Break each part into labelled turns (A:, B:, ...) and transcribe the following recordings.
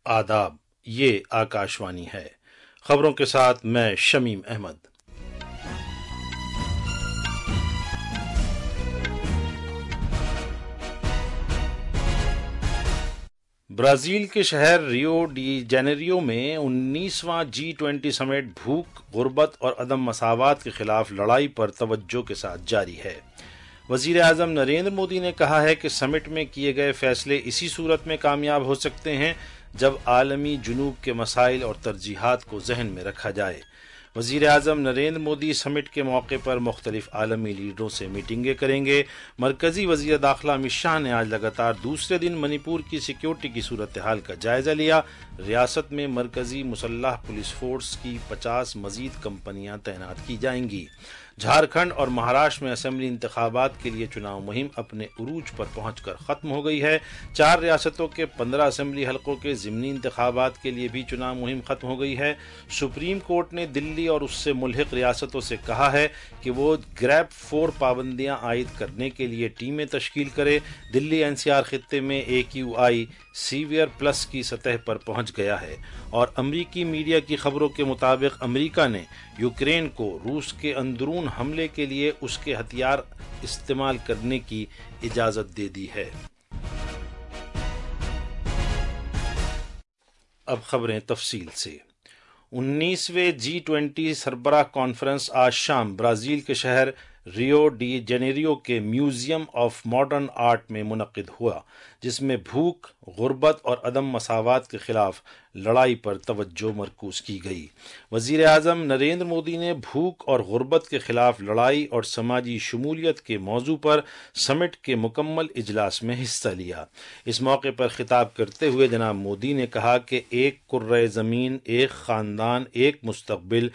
A: آداب، یہ آکاشوانی ہے۔ خبروں کے ساتھ میں شمیم احمد۔ برازیل کے شہر ریو ڈی جینیرو میں 19واں G20 سمٹ بھوک، غربت اور عدم مساوات کے خلاف لڑائی پر توجہ کے ساتھ جاری ہے۔ وزیر اعظم نریندر مودی نے کہا ہے کہ سمٹ میں کیے گئے فیصلے اسی صورت میں کامیاب ہو سکتے ہیں جب عالمی جنوب کے مسائل اور ترجیحات کو ذہن میں رکھا جائے۔ وزیر اعظم نریندر مودی سمٹ کے موقع پر مختلف عالمی لیڈروں سے میٹنگیں کریں گے۔ مرکزی وزیر داخلہ امت شاہ نے آج لگاتار دوسرے دن منی پور کی سیکیورٹی کی صورتحال کا جائزہ لیا۔ ریاست میں مرکزی مسلح پولیس فورس کی 50 مزید کمپنیاں تعینات کی جائیں گی۔ جھارکھنڈ اور مہاراشٹر میں اسمبلی انتخابات کے لیے چناؤ مہم اپنے عروج پر پہنچ کر ختم ہو گئی ہے۔ 4 ریاستوں کے 15 اسمبلی حلقوں کے ضمنی انتخابات کے لیے بھی چناؤ مہم ختم ہو گئی ہے۔ سپریم کورٹ نے دلی اور اس سے ملحق ریاستوں سے کہا ہے کہ وہ گریپ 4 پابندیاں عائد کرنے کے لیے ٹیمیں تشکیل کرے۔ دلی NCR خطے میں AQI سیویئر پلس کی سطح پر پہنچ گیا ہے، اور امریکی میڈیا کی خبروں کے مطابق امریکہ نے یوکرین کو روس کے اندرون حملے کے لیے اس کے ہتھیار استعمال کرنے کی اجازت دے دی ہے۔ اب خبریں تفصیل سے۔ 19ویں G20 سربراہ کانفرنس آج شام برازیل کے شہر ریو ڈی جینیرو کے میوزیم آف ماڈرن آرٹ میں منعقد ہوا، جس میں بھوک، غربت اور عدم مساوات کے خلاف لڑائی پر توجہ مرکوز کی گئی۔ وزیر اعظم نریندر مودی نے بھوک اور غربت کے خلاف لڑائی اور سماجی شمولیت کے موضوع پر سمٹ کے مکمل اجلاس میں حصہ لیا۔ اس موقع پر خطاب کرتے ہوئے جناب مودی نے کہا کہ ایک کرۂ زمین، ایک خاندان، ایک مستقبل۔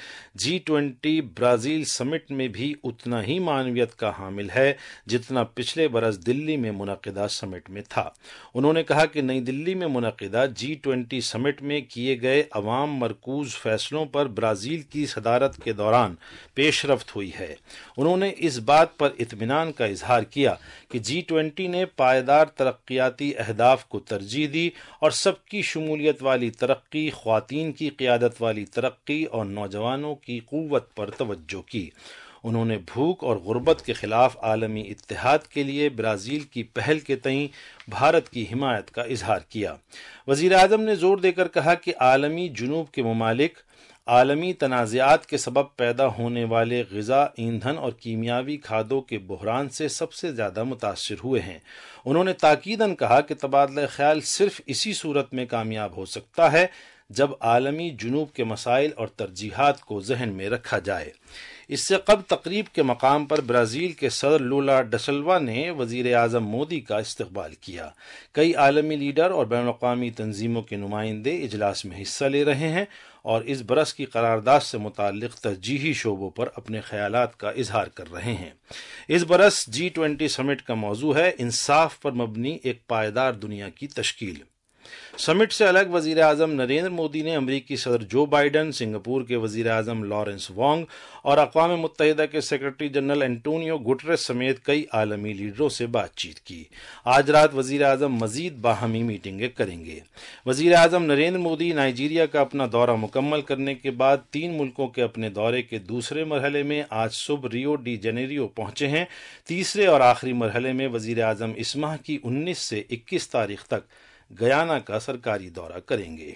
A: G20 برازیل سمٹ میں بھی اتنا ہی معنویت کا حامل ہے جتنا پچھلے برس دلی میں منعقدہ سمٹ میں تھا۔ انہوں نے کہا کہ نئی دلی میں منعقدہ G20 سمٹ میں کیے گئے عوام مرکوز فیصلوں پر برازیل کی صدارت کے دوران پیش رفت ہوئی ہے۔ انہوں نے اس بات پر اطمینان کا اظہار کیا کہ G20 نے پائیدار ترقیاتی اہداف کو ترجیح دی اور سب کی شمولیت والی ترقی، خواتین کی قیادت والی ترقی اور نوجوانوں کی قوت پر توجہ کی۔ انہوں نے بھوک اور غربت کے خلاف عالمی اتحاد کے لیے برازیل کی پہل کے تئیں بھارت کی حمایت کا اظہار کیا۔ وزیر اعظم نے زور دے کر کہا کہ عالمی جنوب کے ممالک عالمی تنازعات کے سبب پیدا ہونے والے غذا، ایندھن اور کیمیاوی کھادوں کے بحران سے سب سے زیادہ متاثر ہوئے ہیں۔ انہوں نے تاکیداً کہا کہ تبادلہ خیال صرف اسی صورت میں کامیاب ہو سکتا ہے جب عالمی جنوب کے مسائل اور ترجیحات کو ذہن میں رکھا جائے۔ اس سے قبل تقریب کے مقام پر برازیل کے صدر لولا ڈا سلوا نے وزیر اعظم مودی کا استقبال کیا۔ کئی عالمی لیڈر اور بین الاقوامی تنظیموں کے نمائندے اجلاس میں حصہ لے رہے ہیں اور اس برس کی قرارداد سے متعلق ترجیحی شعبوں پر اپنے خیالات کا اظہار کر رہے ہیں۔ اس برس G20 سمٹ کا موضوع ہے انصاف پر مبنی ایک پائیدار دنیا کی تشکیل۔ سمٹ سے الگ وزیر اعظم نریندر مودی نے امریکی صدر جو بائیڈن، سنگاپور کے وزیر اعظم لارنس وانگ اور اقوام متحدہ کے سیکرٹری جنرل انٹونیو گٹریس سمیت کئی عالمی لیڈروں سے بات چیت کی۔ آج رات وزیر اعظم مزید باہمی میٹنگیں کریں گے۔ وزیر اعظم نریندر مودی نائجیریا کا اپنا دورہ مکمل کرنے کے بعد 3 ملکوں کے اپنے دورے کے دوسرے مرحلے میں آج صبح ریو ڈی جینیرو پہنچے ہیں۔ تیسرے اور آخری مرحلے میں وزیر اعظم اس ماہ کی 19 سے 21 تاریخ تک گیانا کا سرکاری دورہ کریں گے۔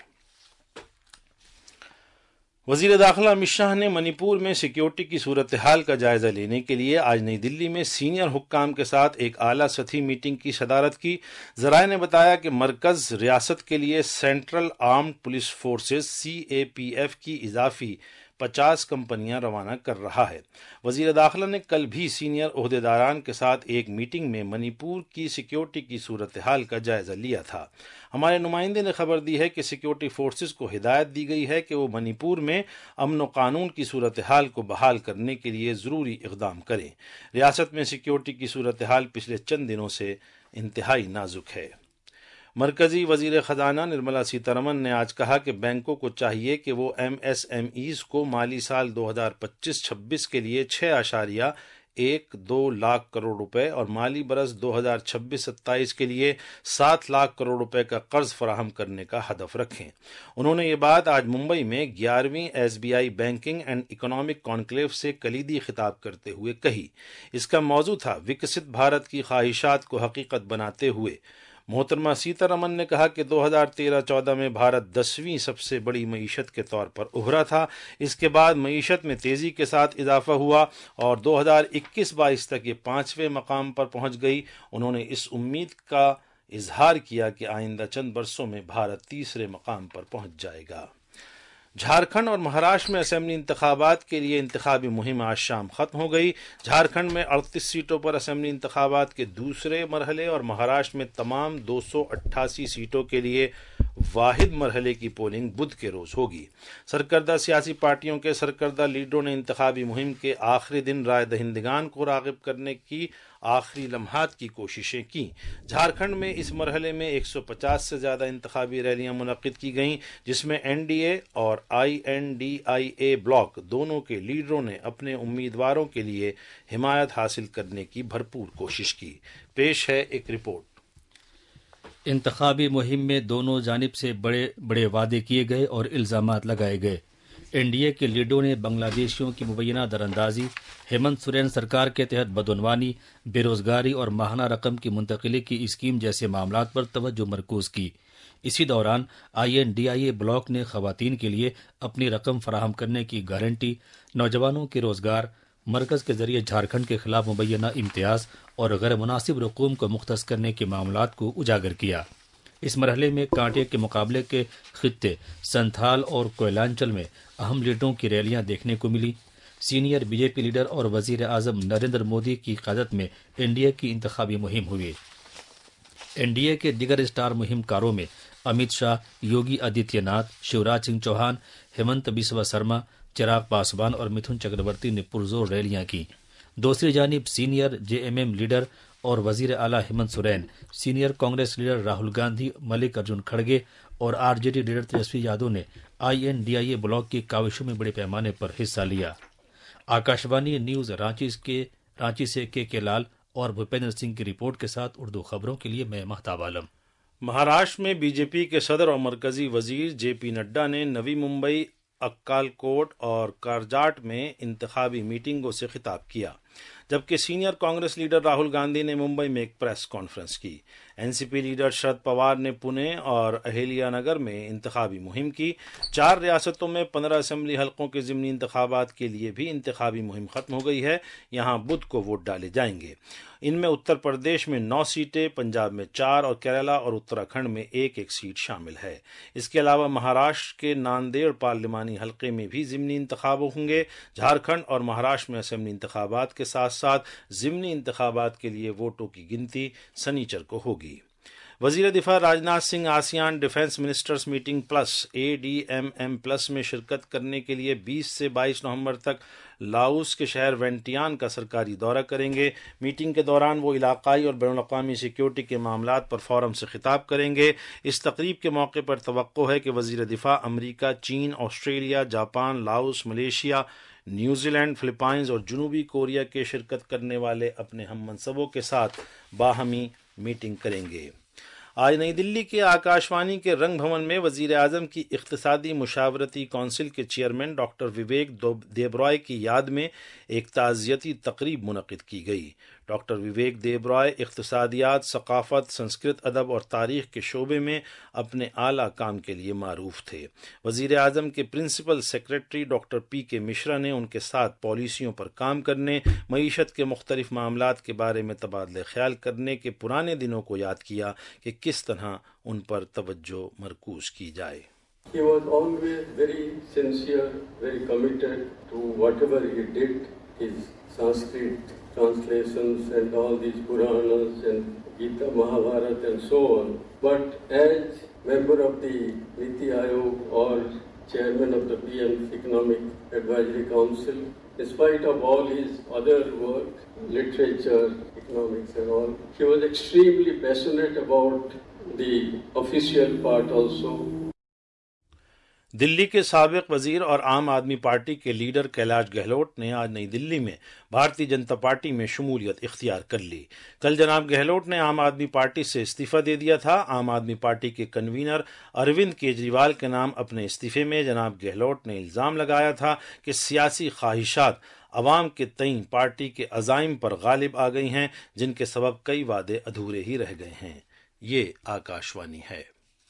A: وزیر داخلہ امت شاہ نے منی پور میں سیکیورٹی کی صورتحال کا جائزہ لینے کے لیے آج نئی دلی میں سینئر حکام کے ساتھ ایک اعلیٰ سطحی میٹنگ کی صدارت کی۔ ذرائع نے بتایا کہ مرکز ریاست کے لیے central armed police forces CAPF کی اضافی 50 کمپنیاں روانہ کر رہا ہے۔ وزیر داخلہ نے کل بھی سینئر عہدیداران کے ساتھ ایک میٹنگ میں منی پور کی سیکیورٹی کی صورتحال کا جائزہ لیا تھا۔ ہمارے نمائندے نے خبر دی ہے کہ سیکیورٹی فورسز کو ہدایت دی گئی ہے کہ وہ منی پور میں امن و قانون کی صورتحال کو بحال کرنے کے لیے ضروری اقدام کریں۔ ریاست میں سیکیورٹی کی صورتحال پچھلے چند دنوں سے انتہائی نازک ہے۔ مرکزی وزیر خزانہ نرملا سیتارمن نے آج کہا کہ بینکوں کو چاہیے کہ وہ MSMEs کو مالی سال 2025-26 کے لیے 1-2 لاکھ کروڑ روپے اور مالی برس 2026-27 کے لیے 7 لاکھ کروڑ روپے کا قرض فراہم کرنے کا ہدف رکھیں۔ انہوں نے یہ بات آج ممبئی میں 11ویں SBI banking and economic conclave سے کلیدی خطاب کرتے ہوئے کہی۔ اس کا موضوع تھا وکست بھارت کی خواہشات کو حقیقت بناتے ہوئے۔ محترمہ سیتا رمن نے کہا کہ 2013-14 میں بھارت 10ویں سب سے بڑی معیشت کے طور پر ابھرا تھا۔ اس کے بعد معیشت میں تیزی کے ساتھ اضافہ ہوا اور 2021-22 تک یہ 5ویں مقام پر پہنچ گئی۔ انہوں نے اس امید کا اظہار کیا کہ آئندہ چند برسوں میں بھارت 3رے مقام پر پہنچ جائے گا۔ جھارکھنڈ اور مہاراشٹر میں اسمبلی انتخابات کے لیے انتخابی مہم آج شام ختم ہو گئی۔ جھارکھنڈ میں 38 سیٹوں پر اسمبلی انتخابات کے دوسرے مرحلے اور مہاراشٹر میں تمام 288 سیٹوں کے لیے واحد مرحلے کی پولنگ بدھ کے روز ہوگی۔ سرکردہ سیاسی پارٹیوں کے سرکردہ لیڈروں نے انتخابی مہم کے آخری دن رائے دہندگان کو راغب کرنے کی آخری لمحات کی کوششیں کی۔ جھارکھنڈ میں اس مرحلے میں 150 سے زیادہ انتخابی ریلیاں منعقد کی گئیں، جس میں NDA اور INDIA بلاک دونوں کے لیڈروں نے اپنے امیدواروں کے لیے حمایت حاصل کرنے کی بھرپور کوشش کی۔ پیش ہے ایک رپورٹ۔
B: انتخابی مہم میں دونوں جانب سے بڑے بڑے وعدے کیے گئے اور الزامات لگائے گئے۔ NDA کے لیڈروں نے بنگلہ دیشیوں کی مبینہ دراندازی، ہیمنت سورین سرکار کے تحت بدعنوانی، بے روزگاری اور ماہانہ رقم کی منتقلی کی اسکیم جیسے معاملات پر توجہ مرکوز کی۔ اسی دوران INDIA بلاک نے خواتین کے لیے اپنی رقم فراہم کرنے کی گارنٹی، نوجوانوں کے روزگار، مرکز کے ذریعے جھارکھنڈ کے خلاف مبینہ امتیاز اور غیر مناسب رقوم کو مختص کرنے کے معاملات کو اجاگر کیا۔ اس مرحلے میں کانٹے کے مقابلے کے خطے سنتھال اور کوئلانچل میں اہم لیڈروں کی ریلیاں دیکھنے کو ملی۔ سینئر BJP لیڈر اور وزیر اعظم نریندر مودی کی قیادت میں NDA کی انتخابی مہم ہوئی۔ NDA کے دیگر اسٹار مہم کاروں میں امت شاہ، یوگی آدتیہ ناتھ، شیوراج سنگھ چوہان، ہیمنت بسوا سرما، چراغ پاسوان اور متھن چکرورتی نے پرزور ریلیاں کی۔ دوسری جانب سینئر JMM لیڈر اور وزیر اعلیٰ Hemant Soren, senior Congress leader Rahul Gandhi, Mallikarjun Kharge اور RJD لیڈر تیجسوی یادو نے INDIA بلاک کی کاوشوں میں بڑے پیمانے پر حصہ لیا۔ آکاشوانی نیوز رانچی سے کے لال اور بھوپیندر سنگھ کی رپورٹ کے ساتھ اردو خبروں کے لیے میں مہتاب عالم۔
A: مہاراشٹر میں BJP کے صدر اور مرکزی وزیر JP نڈا نے نوی ممبئی، اکال کوٹ اور کارجاٹ میں انتخابی میٹنگوں سے خطاب کیا، جبکہ سینئر کانگریس لیڈر راہل گاندھی نے ممبئی میں ایک پریس کانفرنس کی۔ NCP لیڈر شرد پوار نے پونے اور اہلیہ نگر میں انتخابی مہم کی۔ 4 ریاستوں میں 15 اسمبلی حلقوں کے ضمنی انتخابات کے لیے بھی انتخابی مہم ختم ہو گئی ہے۔ یہاں بدھ کو ووٹ ڈالے جائیں گے۔ ان میں اتر پردیش میں 9 سیٹیں، پنجاب میں 4 اور کیرالہ اور اتراکھنڈ میں 1 سیٹ شامل ہے۔ اس کے علاوہ مہاراشٹر کے ناندیڑ پارلیمانی حلقے میں بھی ضمنی انتخاب ہوں گے۔ جھارکھنڈ اور مہاراشٹر میں اسمبلی انتخابات کے ساتھ ساتھ ضمنی انتخابات کے لیے ووٹوں کی گنتی سنیچر کو ہوگی۔ وزیر دفاع Rajnath Singh ASEAN defence ministers meeting plus ADMM plus میں شرکت کرنے کے لیے 20 سے 22 نومبر تک لاؤس کے شہر وینٹیان کا سرکاری دورہ کریں گے۔ میٹنگ کے دوران وہ علاقائی اور بین الاقوامی سیکیورٹی کے معاملات پر فورم سے خطاب کریں گے۔ اس تقریب کے موقع پر توقع ہے کہ وزیر دفاع امریکہ، چین، Australia, Japan, Laos, Malaysia, New Zealand, Philippines اور جنوبی کوریا کے شرکت کرنے والے اپنے ہم منصبوں کے ساتھ باہمی میٹنگ کریں گے۔ آج نئی دلی کے آکاشوانی کے رنگ بھون میں وزیر اعظم کی اقتصادی مشاورتی کونسل کے چیئرمین ڈاکٹر وویک دیبرائے کی یاد میں ایک تعزیتی تقریب منعقد کی گئی۔ ڈاکٹر وویک دیبرائے اقتصادیات، ثقافت، سنسکرت، ادب اور تاریخ کے شعبے میں اپنے اعلیٰ کام کے لیے معروف تھے۔ وزیر اعظم کے principal secretary doctor PK Mishra نے ان کے ساتھ پالیسیوں پر کام کرنے، معیشت کے مختلف معاملات کے بارے میں تبادلہ خیال کرنے کے پرانے دنوں کو یاد کیا کہ کس طرح ان پر توجہ مرکوز کی جائے۔
C: He was always very sincere, very committed to whatever he did, his Sanskrit translations and all these Puranas and Gita, Mahabharata and so on. But as member of the Niti Aayog or chairman of the PM's Economic Advisory Council, in spite of all his other work, literature, economics and all, he was extremely passionate about the official part also.
A: دلی کے سابق وزیر اور عام آدمی party کے leader Kailash Gehlot نے آج نئی دلی میں بھارتی جنتا پارٹی میں شمولیت اختیار کر لی۔ کل جناب گہلوٹ نے عام آدمی پارٹی سے استعفی دے دیا تھا۔ عام آدمی پارٹی کے کنوینر اروند کیجریوال کے نام اپنے استعفے میں جناب گہلوٹ نے الزام لگایا تھا کہ سیاسی خواہشات عوام کے تئیں پارٹی کے عزائم پر غالب آ گئی ہیں، جن کے سبب کئی وعدے ادھورے ہی رہ گئے ہیں۔ یہ آکاشوانی ہے۔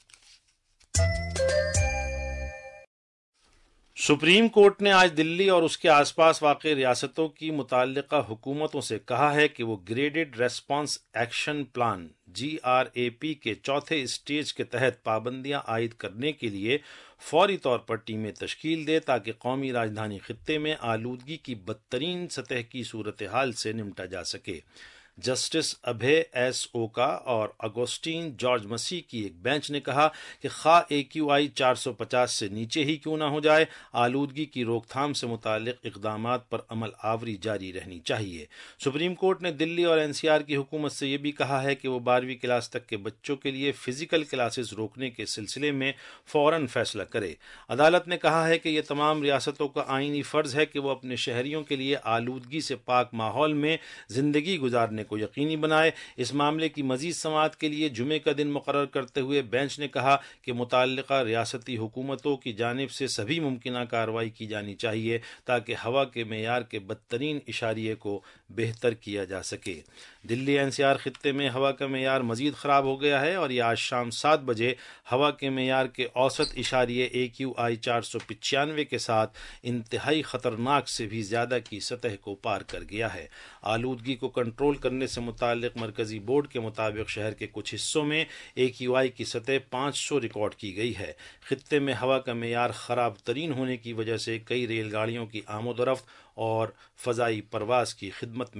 A: سپریم کورٹ نے آج دلی اور اس کے آس پاس واقع ریاستوں کی متعلقہ حکومتوں سے کہا ہے کہ وہ graded response action plan GRAP کے چوتھے اسٹیج کے تحت پابندیاں عائد کرنے کے لیے فوری طور پر ٹیمیں تشکیل دے تاکہ قومی راجدھانی خطے میں آلودگی کی بدترین سطح کی صورتحال سے نمٹا جا سکے۔ جسٹس ابھے ایس اوکا اور اگوسٹین جارج مسیح کی ایک بینچ نے کہا کہ خواہ AQI 450 سے نیچے ہی کیوں نہ ہو جائے، آلودگی کی روک تھام سے متعلق اقدامات پر عمل آوری جاری رہنی چاہیے۔ سپریم کورٹ نے دلی اور NCR کی حکومت سے یہ بھی کہا ہے کہ وہ 12ویں کلاس تک کے بچوں کے لیے فزیکل کلاسز روکنے کے سلسلے میں فوراً فیصلہ کرے۔ عدالت نے کہا ہے کہ یہ تمام ریاستوں کا آئینی فرض ہے کہ وہ اپنے شہریوں کے لیے آلودگی سے پاک ماحول میں زندگی گزارنے کو یقینی بنائے۔ اس معاملے کی مزید سماعت کے لیے جمعے کا دن مقرر کرتے ہوئے بینچ نے کہا کہ متعلقہ ریاستی حکومتوں کی جانب سے سبھی ممکنہ کارروائی کی جانی چاہیے تاکہ ہوا کے معیار کے بدترین اشاریے کو بہتر کیا جا سکے۔ دلی NCR خطے میں ہوا کا معیار مزید خراب ہو گیا ہے اور یہ آج شام 7 بجے ہوا کے معیار کے اوسط اشاریے AQI 495 کے ساتھ انتہائی خطرناک سے بھی زیادہ کی سطح کو پار کر گیا ہے۔ آلودگی کو کنٹرول کرنے سے متعلق مرکزی بورڈ کے مطابق شہر کے کچھ حصوں میں AQI کی سطح 500 ریکارڈ کی گئی ہے۔ خطے میں ہوا کا معیار خراب ترین ہونے کی وجہ سے کئی ریل گاڑیوں کی آمد و رفت اور فضائی پرواز کی خدمات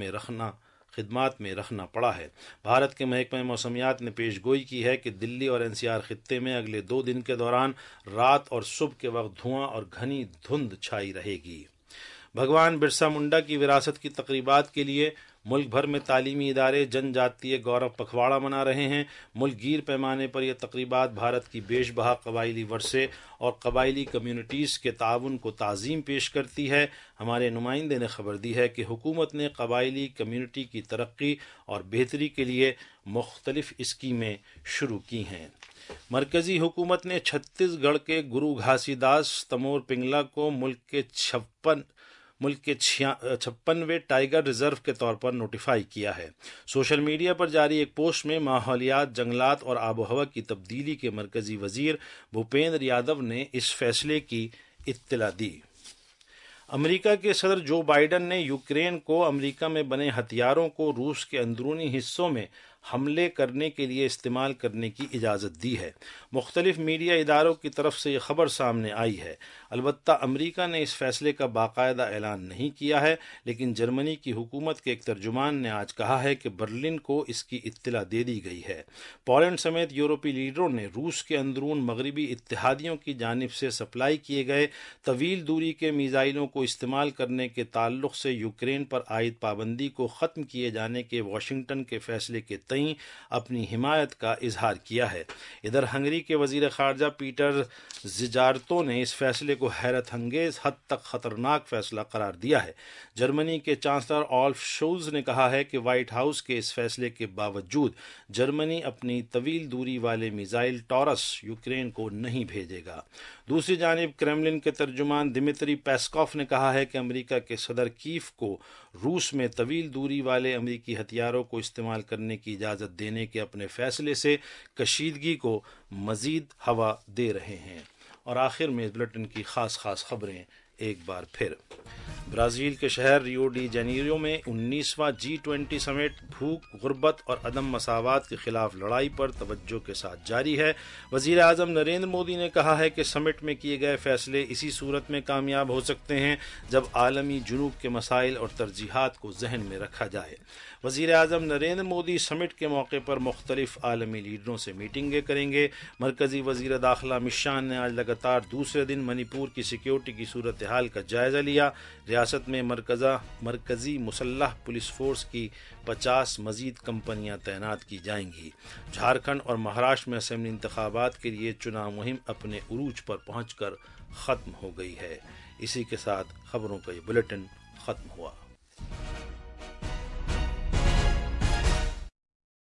A: میں رکھنا پڑا ہے۔ بھارت کے محکمہ موسمیات نے پیش گوئی کی ہے کہ دلی اور NCR خطے میں اگلے 2 دن کے دوران رات اور صبح کے وقت دھواں اور گھنی دھند چھائی رہے گی۔ بھگوان برسا منڈا کی وراثت کی تقریبات کے لیے ملک بھر میں تعلیمی ادارے جن جاتیہ گورو پکھواڑا منا رہے ہیں۔ ملک گیر پیمانے پر یہ تقریبات بھارت کی بیش بہا قبائلی ورثے اور قبائلی کمیونٹیز کے تعاون کو تعظیم پیش کرتی ہے۔ ہمارے نمائندے نے خبر دی ہے کہ حکومت نے قبائلی کمیونٹی کی ترقی اور بہتری کے لیے مختلف اسکیمیں شروع کی ہیں۔ مرکزی حکومت نے چھتیس گڑھ کے گرو گھاسی داس تمور پنگلا کو ملک کے 56ویں ٹائیگر ریزرو کے طور پر نوٹیفائی کیا ہے۔ سوشل میڈیا پر جاری ایک پوسٹ میں ماحولیات، جنگلات اور آب و ہوا کی تبدیلی کے مرکزی وزیر بھوپیندر یادو نے اس فیصلے کی اطلاع دی۔ امریکہ کے صدر جو بائیڈن نے یوکرین کو امریکہ میں بنے ہتھیاروں کو روس کے اندرونی حصوں میں حملے کرنے کے لیے استعمال کرنے کی اجازت دی ہے۔ مختلف میڈیا اداروں کی طرف سے یہ خبر سامنے آئی ہے۔ البتہ امریکہ نے اس فیصلے کا باقاعدہ اعلان نہیں کیا ہے، لیکن جرمنی کی حکومت کے ایک ترجمان نے آج کہا ہے کہ برلن کو اس کی اطلاع دے دی گئی ہے۔ پولینڈ سمیت یورپی لیڈروں نے روس کے اندرون مغربی اتحادیوں کی جانب سے سپلائی کیے گئے طویل دوری کے میزائلوں کو استعمال کرنے کے تعلق سے یوکرین پر عائد پابندی کو ختم کیے جانے کے واشنگٹن کے فیصلے کے تئیں اپنی حمایت کا اظہار کیا ہے۔ ادھر ہنگری کے وزیر خارجہ پیٹر زیجارتو نے اس فیصلے کو حیرت انگیز حد تک خطرناک فیصلہ قرار دیا ہے۔ جرمنی کے چانسلر آلف شولز نے کہا ہے کہ وائٹ ہاؤس کے اس فیصلے کے باوجود جرمنی اپنی طویل دوری والے میزائل ٹورس یوکرین کو نہیں بھیجے گا۔ دوسری جانب کرملن کے ترجمان دمتری پیسکوف نے کہا ہے کہ امریکہ کے صدر کیف کو روس میں طویل دوری والے امریکی ہتھیاروں کو استعمال کرنے کی اجازت دینے کے اپنے فیصلے سے کشیدگی کو مزید ہوا دے رہے ہیں۔ اور آخر میں اس بلٹن کی خاص خبریں ایک بار پھر۔ برازیل کے شہر ریو ڈی جنیرو میں 19واں G20 سمٹ بھوک، غربت اور عدم مساوات کے خلاف لڑائی پر توجہ کے ساتھ جاری ہے۔ وزیر اعظم نریندر مودی نے کہا ہے کہ سمٹ میں کیے گئے فیصلے اسی صورت میں کامیاب ہو سکتے ہیں جب عالمی جنوب کے مسائل اور ترجیحات کو ذہن میں رکھا جائے۔ وزیر اعظم نریندر مودی سمٹ کے موقع پر مختلف عالمی لیڈروں سے میٹنگیں کریں گے۔ مرکزی وزیر داخلہ امت شاہ نے آج لگاتار دوسرے دن منی پور کی سیکیورٹی کی صورتحال صورتحال کا جائزہ لیا۔ ریاست میں مرکزی مسلح پولیس فورس کی 50 مزید کمپنیاں تعینات کی جائیں گی۔ جھارکھنڈ اور مہاراشٹر میں اسمبلی انتخابات کے لیے چناؤ مہم اپنے عروج پر پہنچ کر ختم ہو گئی ہے۔ اسی کے ساتھ خبروں کا یہ بلیٹن ختم ہوا۔